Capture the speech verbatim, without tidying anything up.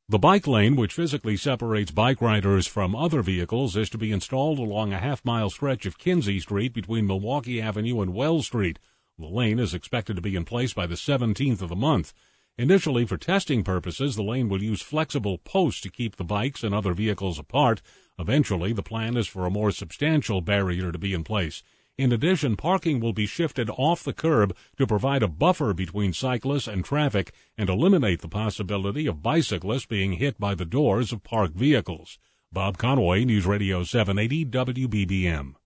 The bike lane, which physically separates bike riders from other vehicles, is to be installed along a half-mile stretch of Kinsey Street between Milwaukee Avenue and Wells Street. The lane is expected to be in place by the seventeenth of the month. Initially, for testing purposes, the lane will use flexible posts to keep the bikes and other vehicles apart. Eventually, the plan is for a more substantial barrier to be in place. In addition, parking will be shifted off the curb to provide a buffer between cyclists and traffic and eliminate the possibility of bicyclists being hit by the doors of parked vehicles. Bob Conway, News Radio seven eighty W B B M.